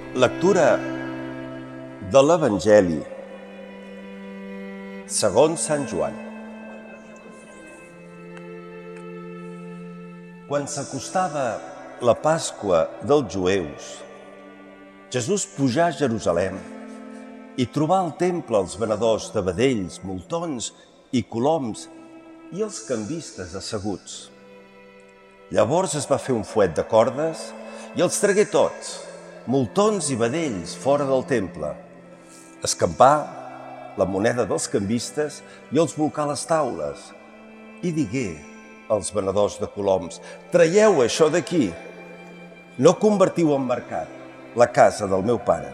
Lectura de l'Evangeli segons Sant Joan. Quan s'acostava la Pasqua dels jueus, Jesús pujà a Jerusalem i trobà al temple els venedors de vedells, moltons i coloms i els cambistes asseguts. Llavors es va fer un fuet de cordes i els tragué tots, moltons i vedells, fora del temple. Escampà la moneda dels cambistes i els bolcà a les taules. I digué als venedors de coloms: «Traieu això d'aquí, no convertiu en mercat la casa del meu pare».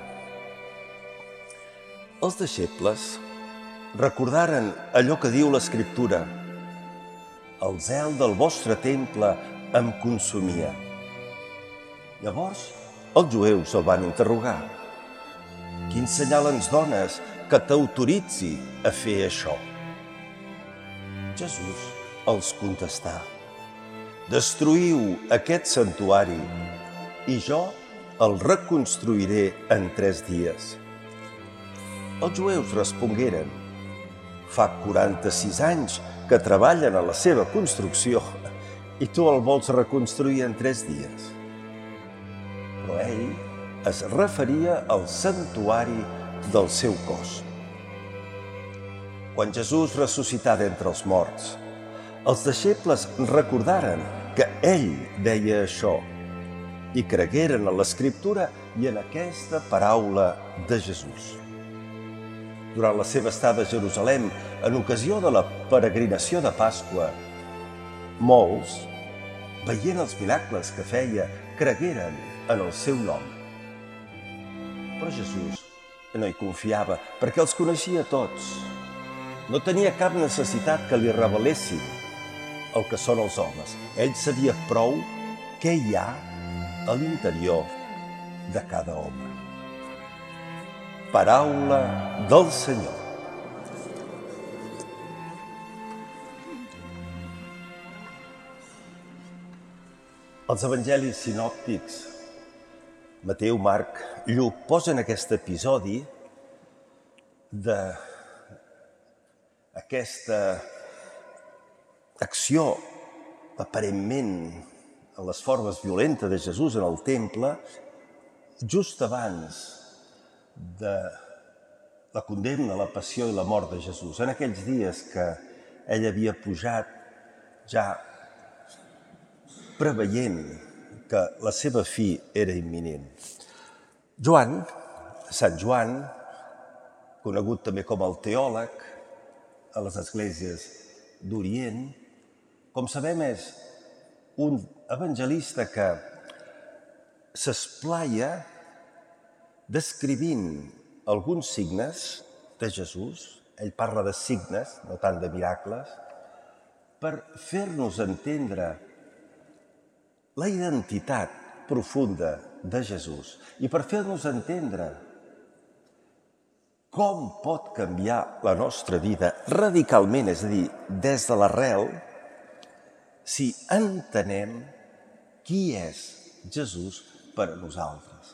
Els deixebles recordaren allò que diu l'Escriptura: «El zel del vostre temple em consumia». Llavors els jueus el van interrogar: «Quin senyal ens dones que t'autoritzi a fer això?» Jesús els contestà: «Destruïu aquest santuari i jo el reconstruiré en 3 dies». Els jueus respongueren: «Fa 46 anys que treballen a la seva construcció i tu el vols reconstruir en 3 dies». Però ell es referia al santuari del seu cos. Quan Jesús ressuscità d'entre els morts, els deixebles recordaren que ell deia això i cregueren en l'Escriptura i en aquesta paraula de Jesús. Durant la seva estada a Jerusalem, en ocasió de la peregrinació de Pasqua, molts, veient els miracles que feia, cregueren en el seu nom. Però Jesús no hi confiava, perquè els coneixia tots. No tenia cap necessitat que li revelessin el que són els homes. Ell sabia prou què hi ha a l'interior de cada home. Paraula del Senyor. Els evangelis sinòptics, Mateu, Marc, Lluc, posen aquest episodi d'aquesta acció aparentment en les formes violentes de Jesús en el temple just abans de la condemna, la passió i la mort de Jesús. En aquells dies que ell havia pujat ja preveient que la seva fi era imminent. Joan, Sant Joan, conegut també com el teòleg a les esglésies d'Orient, com sabem és un evangelista que s'esplaia descrivint alguns signes de Jesús. Ell parla de signes, no tant de miracles, per fer-nos entendre la identitat profunda de Jesús i per fer-nos entendre com pot canviar la nostra vida radicalment, és a dir, des de l'arrel, si entenem qui és Jesús per a nosaltres.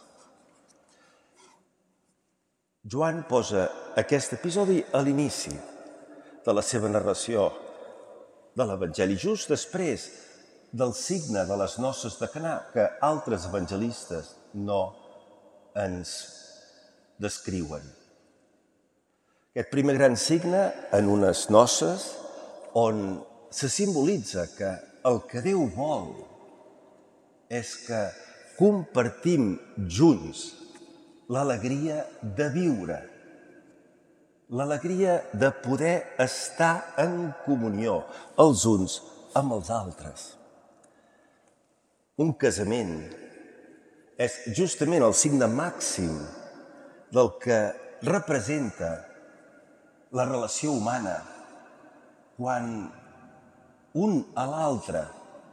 Joan posa aquest episodi a l'inici de la seva narració de l'Evangeli, just després del signe de les noces de Caná, que altres evangelistes no ens descriuen. Aquest primer gran signe en unes noces on se simbolitza que el que Déu vol és que compartim junts l'alegria de viure, l'alegria de poder estar en comunió els uns amb els altres. Un casament és justament el signe màxim del que representa la relació humana quan un a l'altre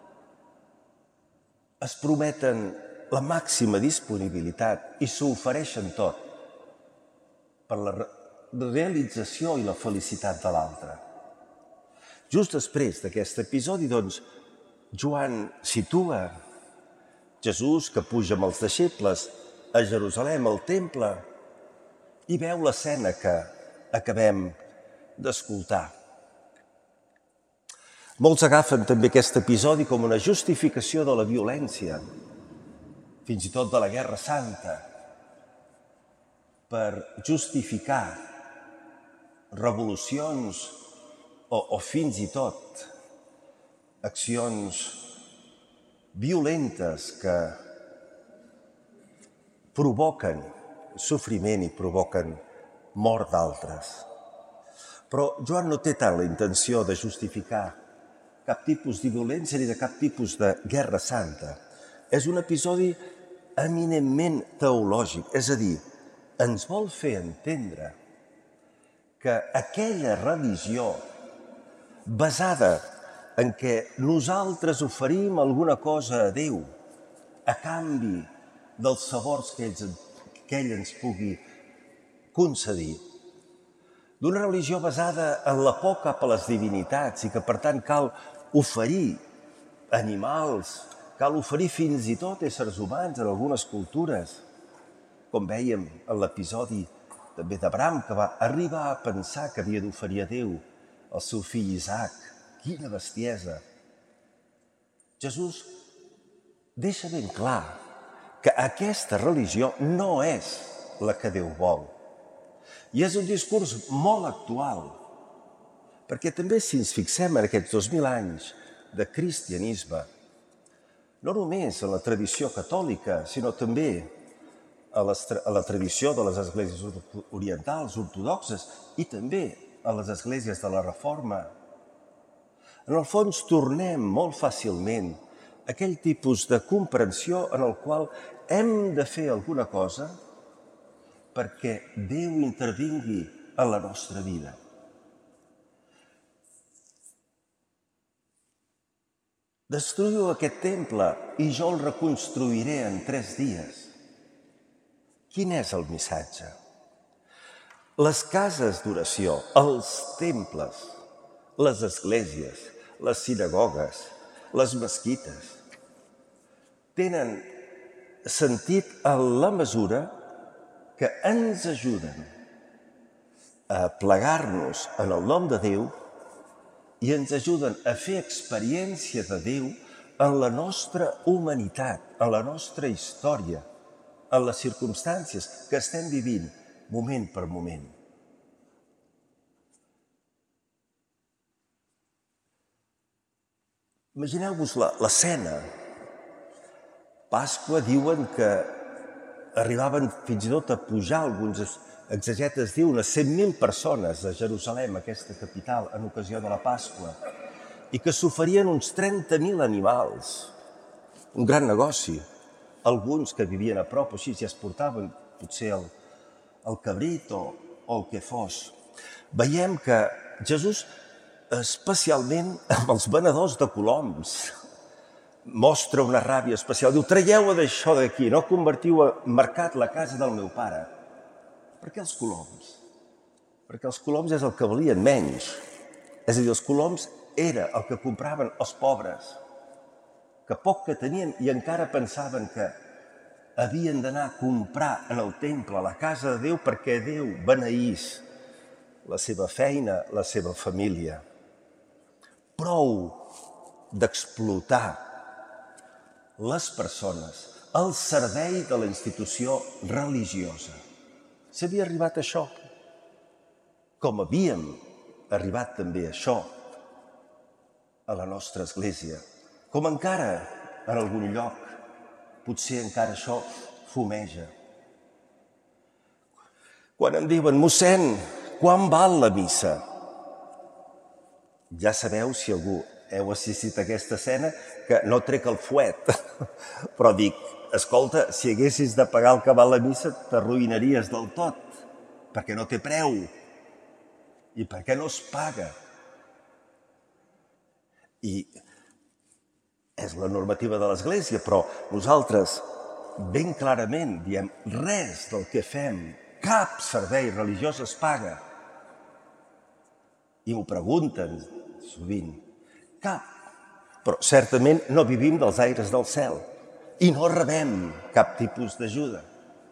es prometen la màxima disponibilitat i s'ofereixen tot per la realització i la felicitat de l'altre. Just després d'aquest episodi, doncs, Joan situa Jesús, que puja amb els deixebles a Jerusalem, al temple, i veu l'escena que acabem d'escoltar. Molts agafen també aquest episodi com una justificació de la violència, fins i tot de la Guerra Santa, per justificar revolucions o fins i tot accions violentes que provoquen sofriment i provoquen mort d'altres. Però Joan no té tant la intenció de justificar cap tipus de violència ni de cap tipus de guerra santa. És un episodi eminentment teològic, és a dir, ens vol fer entendre que aquella religió basada en què nosaltres oferim alguna cosa a Déu a canvi dels favors que ell ens pugui concedir, d'una religió basada en la por cap a les divinitats i que, per tant, cal oferir animals, cal oferir fins i tot éssers humans en algunes cultures, com vèiem en l'episodi també d'Abraham, que va arribar a pensar que havia d'oferir a Déu el seu fill Isaac. Quina bestiesa! Jesús deixa ben clar que aquesta religió no és la que Déu vol. I és un discurs molt actual, perquè també si ens fixem en aquests 2000 anys de cristianisme, no només en la tradició catòlica, sinó també a la tradició de les esglésies orientals, ortodoxes, i també a les esglésies de la Reforma, en el fons tornem molt fàcilment a aquell tipus de comprensió en el qual hem de fer alguna cosa perquè Déu intervingui en la nostra vida. Destruïu aquest temple i jo el reconstruiré en 3 dies. Quin és el missatge? Les cases d'oració, els temples, les esglésies, les sinagogues, les mesquites, tenen sentit en la mesura que ens ajuden a plegar-nos en el nom de Déu i ens ajuden a fer experiència de Déu en la nostra humanitat, en la nostra història, en les circumstàncies que estem vivint moment per moment. Imagineu-vos l'escena. Pasqua diuen que arribaven fins i tot a pujar, alguns exegetes diuen, a 100.000 persones a Jerusalem, aquesta capital, en ocasió de la Pasqua, i que s'oferien uns 30.000 animals. Un gran negoci. Alguns que vivien a prop, així ja es portaven potser el cabrit o el que fos. Veiem que Jesús, especialment amb els venedors de coloms, mostra una ràbia especial. Diu, traieu d'això d'aquí, no convertiu en mercat la casa del meu pare. Per què els coloms? Perquè els coloms és el que valien menys. És a dir, els coloms era el que compraven els pobres, que poc que tenien i encara pensaven que havien d'anar a comprar en el temple, a la casa de Déu, perquè Déu beneís la seva feina, la seva família. Prou d'explotar les persones al servei de la institució religiosa. S'havia arribat a això, com havíem arribat també a això a la nostra església, com encara en algun lloc, potser encara això fumeja. Quan em diuen, mossèn, quan val la missa? Ja sabeu, si algú heu assistit a aquesta escena, que no trec el fuet, però dic, escolta, si haguessis de pagar el que val la missa, t'arruïnaries del tot, perquè no té preu i perquè no es paga. I és la normativa de l'Església, però nosaltres ben clarament diem res del que fem, cap servei religiós es paga. I m'ho pregunten sovint. Cap. Però certament no vivim dels aires del cel i no rebem cap tipus d'ajuda.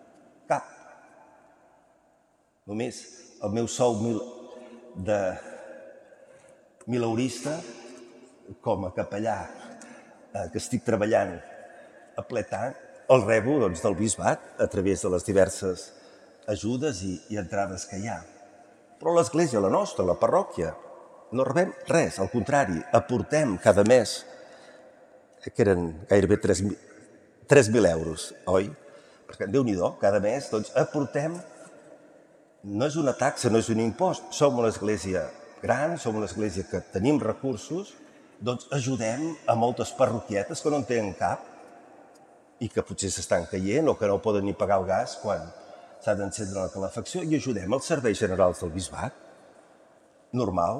Només el meu sou de mileurista, com a capellà, que estic treballant a ple tanc, el rebo del bisbat a través de les diverses ajudes i entrades que hi ha. Però l'església, la nostra, la parròquia, no rebem res, al contrari, aportem cada mes, que eren gairebé 3.000 euros, oi? Perquè Déu-n'hi-do, cada mes aportem, no és una taxa, no és un impost, som una església gran, som una església que tenim recursos, doncs ajudem a moltes parroquietes que no en tenen cap i que potser s'estan caient o que no poden ni pagar el gas quan s'ha d'encendre la calefacció, i ajudem als serveis generals del bisbat. Normal.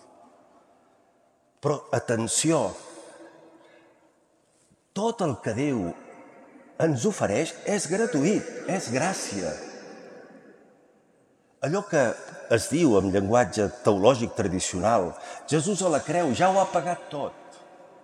Però atenció, tot el que Déu ens ofereix és gratuït, és gràcia. Allò que es diu en llenguatge teològic tradicional, Jesús a la creu ja ho ha pagat tot.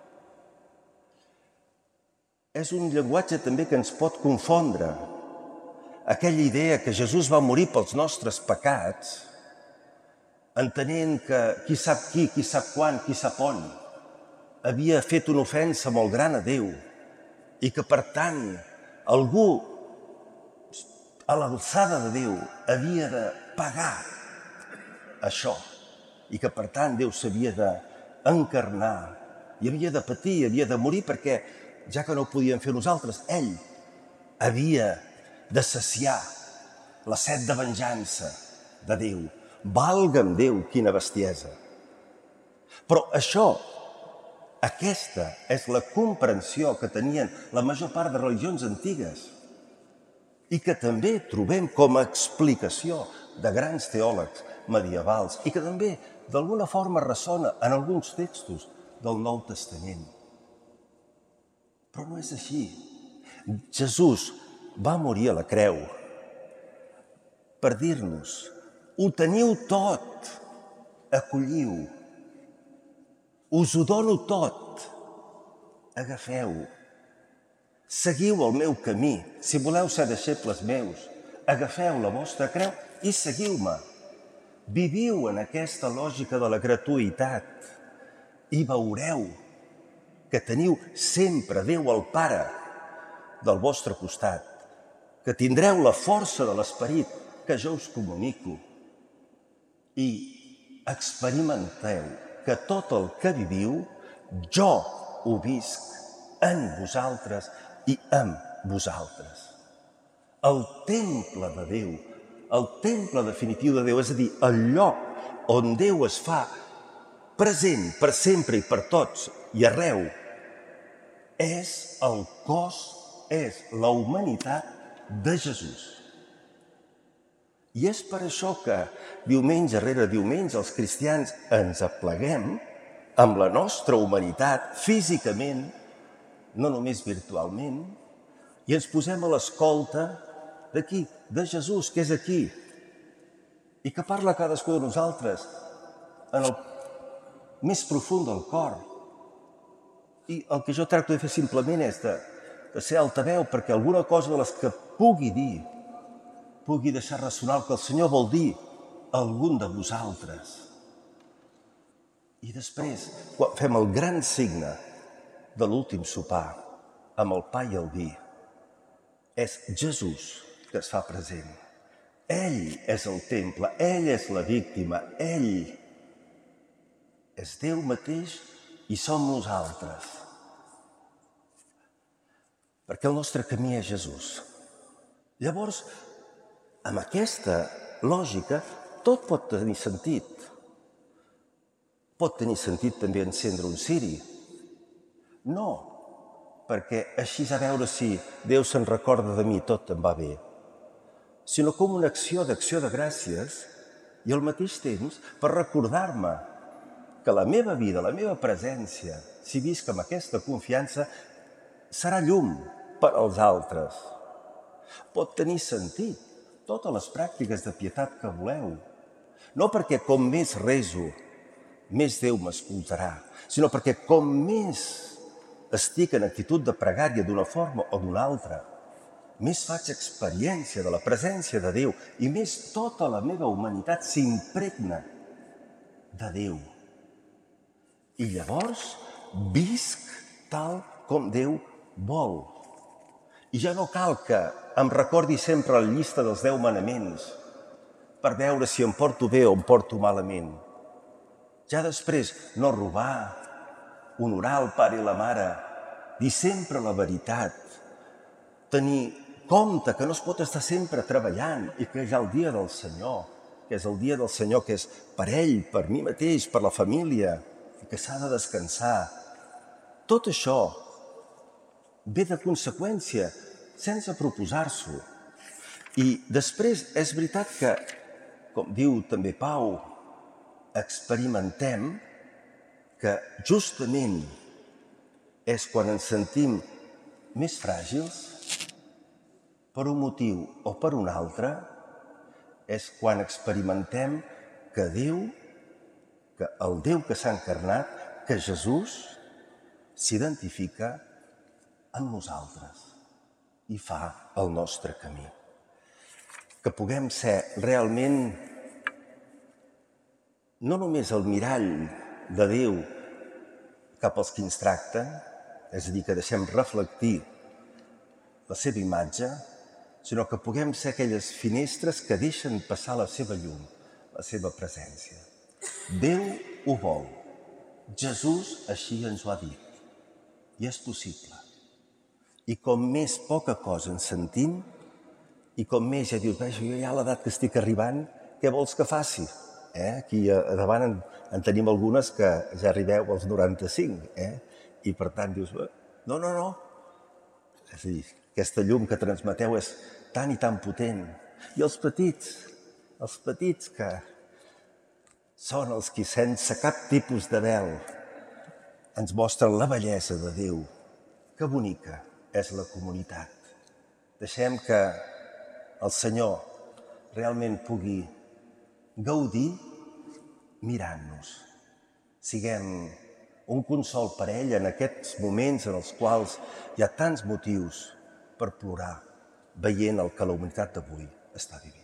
És un llenguatge també que ens pot confondre. Aquella idea que Jesús va morir pels nostres pecats, entenent que qui sap qui sap quan, qui sap on, havia fet una ofensa molt gran a Déu i que, per tant, algú a l'alçada de Déu havia de pagar això i que, per tant, Déu s'havia d'encarnar i havia de patir, havia de morir perquè, ja que no ho podíem fer nosaltres, ell havia de saciar la set de venjança de Déu. Valga'm Déu, quina bestiesa! Però això, aquesta és la comprensió que tenien la major part de religions antigues i que també trobem com a explicació de grans teòlegs medievals i que també d'alguna forma ressona en alguns textos del Nou Testament. Però no és així. Jesús va morir a la creu per dir-nos: ho teniu tot, acolliu, us ho dono tot, agafeu, seguiu el meu camí, si voleu ser deixebles meus, agafeu la vostra creu i seguiu-me. Viviu en aquesta lògica de la gratuïtat i veureu que teniu sempre Déu el Pare del vostre costat, que tindreu la força de l'Esperit que jo us comunico i experimenteu que tot el que viviu jo ho visc en vosaltres i amb vosaltres. El temple de Déu, el temple definitiu de Déu, és a dir, el lloc on Déu es fa present per sempre i per tots i arreu, és el cos, és la humanitat de Jesús. I és per això que diumenge rere diumenge els cristians ens apleguem amb la nostra humanitat físicament, no només virtualment, i ens posem a l'escolta d'aquí, de Jesús, que és aquí, i que parla a cadascú de nosaltres en el més profund del cor. I el que jo tracto de fer simplement és de ser altaveu perquè alguna cosa de les que pugui dir pugui deixar ressonar el que el Senyor vol dir a algun de vosaltres. I després, quan fem el gran signe de l'últim sopar, amb el pa i el vi, és Jesús que es fa present. Ell és el temple, ell és la víctima, ell és Déu mateix i som nosaltres. Perquè el nostre camí és Jesús. Llavors, amb aquesta lògica, tot pot tenir sentit. Pot tenir sentit també encendre un ciri. No, perquè així a veure si Déu se'n recorda de mi, tot em va bé, sinó com una acció de gràcies i al mateix temps per recordar-me que la meva vida, la meva presència, si visc amb aquesta confiança, serà llum per als altres. Pot tenir sentit totes les pràctiques de pietat que voleu. No perquè com més rezo, més Déu m'escoltarà, sinó perquè com més estic en actitud de pregària d'una forma o d'una altra, més faig experiència de la presència de Déu i més tota la meva humanitat s'impregna de Déu. I llavors visc tal com Déu vol. I ja no cal que em recordi sempre la llista dels 10 manaments per veure si em porto bé o em porto malament. Ja després no robar, honorar el pare i la mare, dir sempre la veritat, tenir compte que no es pot estar sempre treballant i que hi ha el dia del Senyor, que és el dia del Senyor que és per ell, per mi mateix, per la família, i que s'ha de descansar. Tot això ve de conseqüència, sense proposar-s'ho. I després és veritat que, com diu també Pau, experimentem que justament és quan ens sentim més fràgils, per un motiu o per un altre, és quan experimentem que Déu, que el Déu que s'ha encarnat, que Jesús s'identifica amb nosaltres i fa el nostre camí. Que puguem ser realment no només el mirall de Déu cap als qui ens tracten, és a dir, que deixem reflectir la seva imatge, sinó que puguem ser aquelles finestres que deixen passar la seva llum, la seva presència. Déu ho vol. Jesús així ens ho ha dit. I és possible. I com més poca cosa ens sentim, i com més ja dius, jo ja a l'edat que estic arribant, què vols que faci? Aquí a davant en tenim algunes que ja arribeu als 95, i per tant dius, no. És a dir, aquesta llum que transmeteu és tan i tan potent. I els petits que són els que sense cap tipus de vel ens mostren la bellesa de Déu. Que bonica és la comunitat. Deixem que el Senyor realment pugui gaudir mirant-nos. Siguem un consol per ell en aquests moments en els quals hi ha tants motius per plorar, veient el que la humanitat d'avui està vivint.